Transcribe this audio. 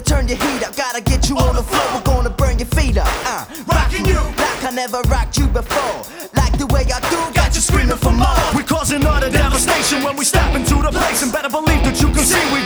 turn your heat up, gotta get you on the floor. We're gonna burn your feet up. Rocking you like I never rocked you before. Like the way I do, got you screaming for more. We're causing utter devastation when we step into the place, and better believe that you can see we